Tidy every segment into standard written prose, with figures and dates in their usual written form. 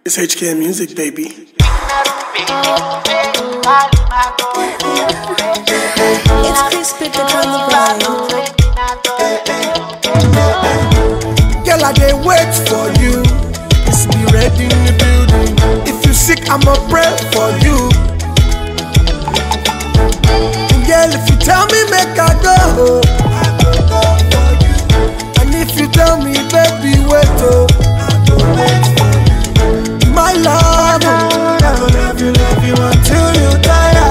It's HK Music, baby. It's Chris Pickett on the vibe. Girl, I dey wait for you. It's me ready in the building. If you sick, I'ma pray for you. And girl, if you tell me make I go, I go for you. And if you tell me baby wait oh, I go wait for you. My love, I go love you until you tire.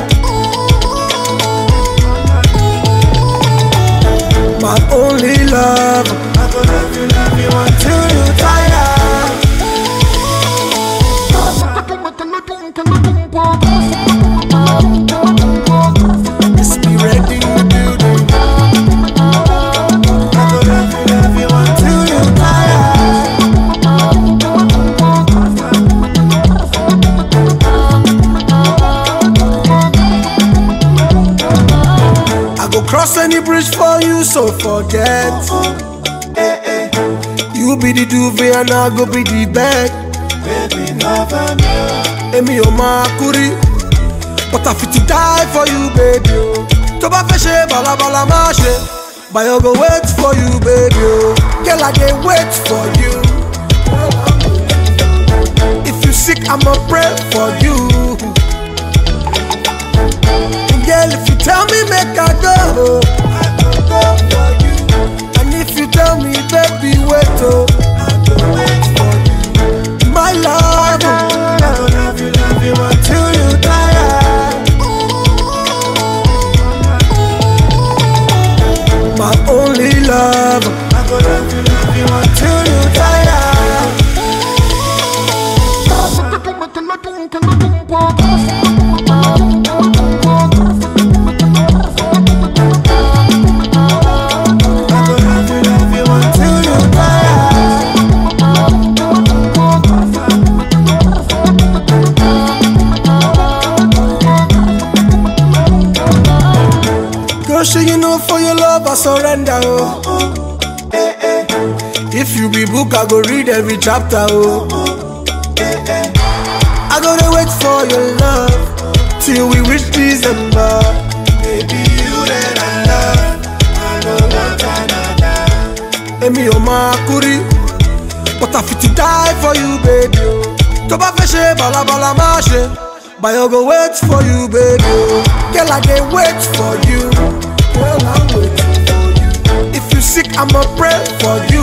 My only love, I go love you until you tire. It's me ready in the building. I go love you until you tire. I go cross any bridge for you, so forget. You be the duvet and I go be the bed. Baby, never know. Emi o ma kuri, but I fit to die for you, baby. Toba feshe bala bala mashe, but I go wait for you, baby. Girl, I dey wait for you. If you sick, I'ma pray for you. Girl, if you tell me make I go, I go for you. And if you tell me baby wait oh, I go wait for you. My love, I go love you until you tire. My only love, I go love you until you tire. Sure you know for your love I surrender oh. If you be book I go read every chapter oh. I gotta wait for your love till we reach December. Baby you that I love, I know what another. Emi o ma kuri, but I fit to die for you baby oh. Toba feshe bala bala mashe, but I go wait for you baby. Girl I dey wait for you. Girl, I'm waiting for you. If you sick, I'ma pray for you.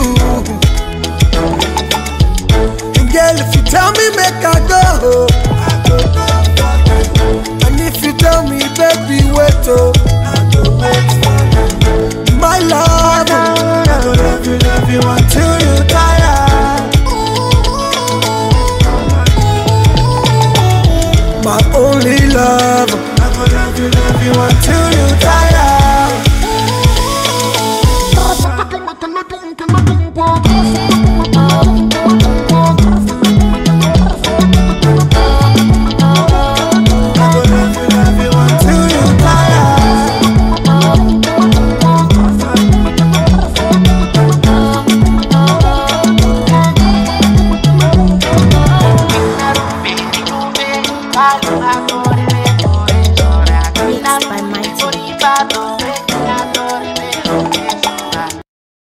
And girl, if you tell me make I go, I go for you. And if you tell me baby wait oh, I go wait for you. My love.